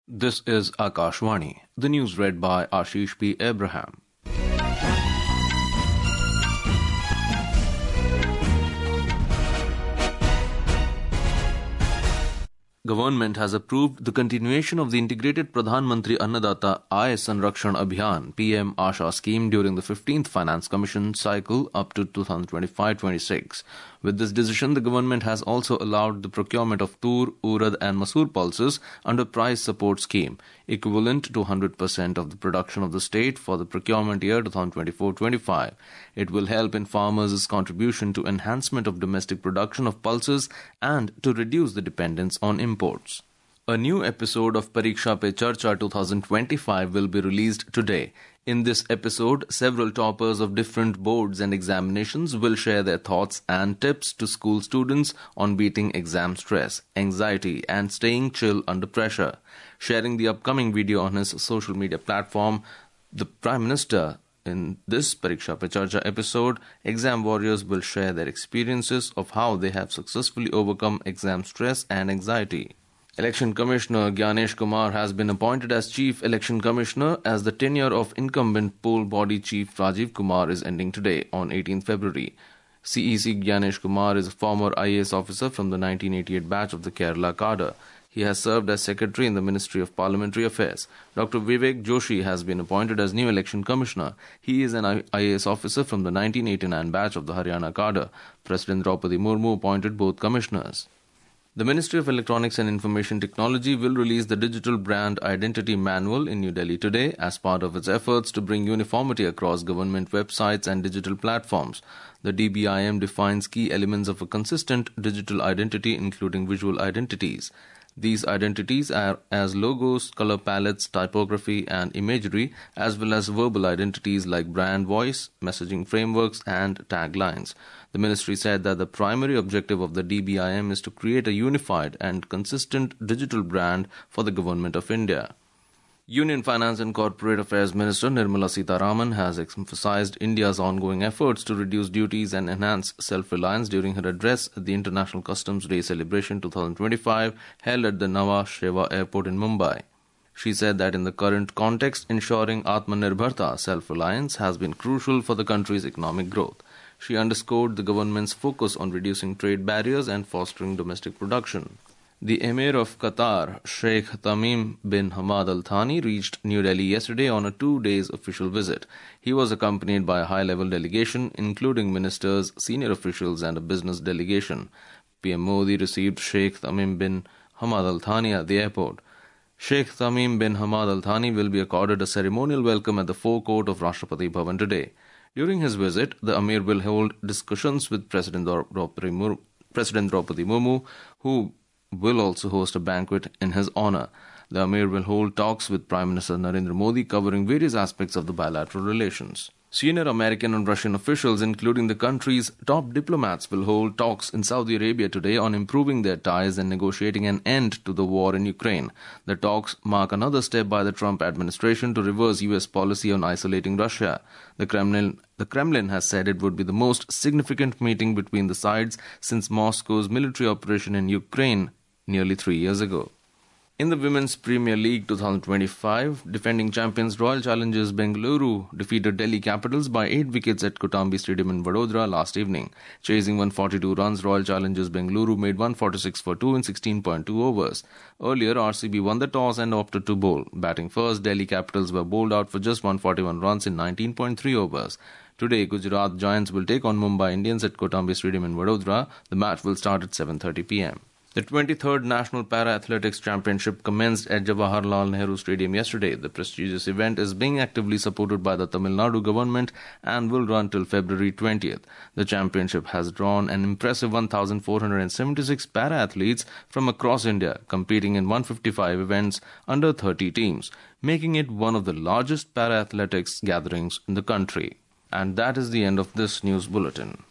This is Akashvani. The news read by Ashish P. Abraham. Government has approved the continuation of the integrated Pradhan Mantri Annadata Aay Sanrakshan Abhiyan PM Asha scheme during the 15th Finance Commission cycle up to 2025-26. With this decision, the government has also allowed the procurement of tur, urad and masoor pulses under price support scheme, equivalent to 100% of the production of the state for the procurement year 2024-25. It will help in farmers' contribution to enhancement of domestic production of pulses and to reduce the dependence on imports. A new episode of Pariksha Pe Charcha 2025 will be released today. In this episode, several toppers of different boards and examinations will share their thoughts and tips to school students on beating exam stress, anxiety, and staying chill under pressure. Sharing the upcoming video on his social media platform, the Prime Minister, in this Pariksha Pe Charcha episode, exam warriors will share their experiences of how they have successfully overcome exam stress and anxiety. Election Commissioner Gyanesh Kumar has been appointed as Chief Election Commissioner as the tenure of incumbent poll body Chief Rajiv Kumar is ending today on 18 February. CEC Gyanesh Kumar is a former IAS officer from the 1988 batch of the Kerala cadre. He has served as Secretary in the Ministry of Parliamentary Affairs. Dr. Vivek Joshi has been appointed as new Election Commissioner. He is an IAS officer from the 1989 batch of the Haryana cadre. President Draupadi Murmu appointed both commissioners. The Ministry of Electronics and Information Technology will release the Digital Brand Identity Manual in New Delhi today as part of its efforts to bring uniformity across government websites and digital platforms. The DBIM defines key elements of a consistent digital identity, including visual identities. These identities are as logos, color palettes, typography, and imagery, as well as verbal identities like brand voice, messaging frameworks, and taglines. The ministry said that the primary objective of the DBIM is to create a unified and consistent digital brand for the Government of India. Union Finance and Corporate Affairs Minister Nirmala Sitharaman has emphasized India's ongoing efforts to reduce duties and enhance self-reliance during her address at the International Customs Day Celebration 2025 held at the Nhava Sheva Airport in Mumbai. She said that in the current context, ensuring Atmanirbharta, self-reliance, has been crucial for the country's economic growth. She underscored the government's focus on reducing trade barriers and fostering domestic production. The Emir of Qatar, Sheikh Tamim bin Hamad Al Thani, reached New Delhi yesterday on a 2-day official visit. He was accompanied by a high-level delegation, including ministers, senior officials, and a business delegation. PM Modi received Sheikh Tamim bin Hamad Al Thani at the airport. Sheikh Tamim bin Hamad Al Thani will be accorded a ceremonial welcome at the forecourt of Rashtrapati Bhavan today. During his visit, the Amir will hold discussions with President Draupadi Murmu, who will also host a banquet in his honor. The Amir will hold talks with Prime Minister Narendra Modi covering various aspects of the bilateral relations. Senior American and Russian officials, including the country's top diplomats, will hold talks in Saudi Arabia today on improving their ties and negotiating an end to the war in Ukraine. The talks mark another step by the Trump administration to reverse U.S. policy on isolating Russia. The Kremlin has said it would be the most significant meeting between the sides since Moscow's military operation in Ukraine nearly 3 years ago. In the Women's Premier League 2025, defending champions Royal Challengers Bengaluru defeated Delhi Capitals by 8 wickets at Kotambi Stadium in Vadodara last evening. Chasing 142 runs, Royal Challengers Bengaluru made 146 for 2 in 16.2 overs. Earlier, RCB won the toss and opted to bowl. Batting first, Delhi Capitals were bowled out for just 141 runs in 19.3 overs. Today, Gujarat Giants will take on Mumbai Indians at Kotambi Stadium in Vadodara. The match will start at 7:30 p.m. The 23rd National Para-Athletics Championship commenced at Jawaharlal Nehru Stadium yesterday. The prestigious event is being actively supported by the Tamil Nadu government and will run till February 20th. The championship has drawn an impressive 1,476 para-athletes from across India, competing in 155 events under 30 teams, making it one of the largest para-athletics gatherings in the country. And that is the end of this news bulletin.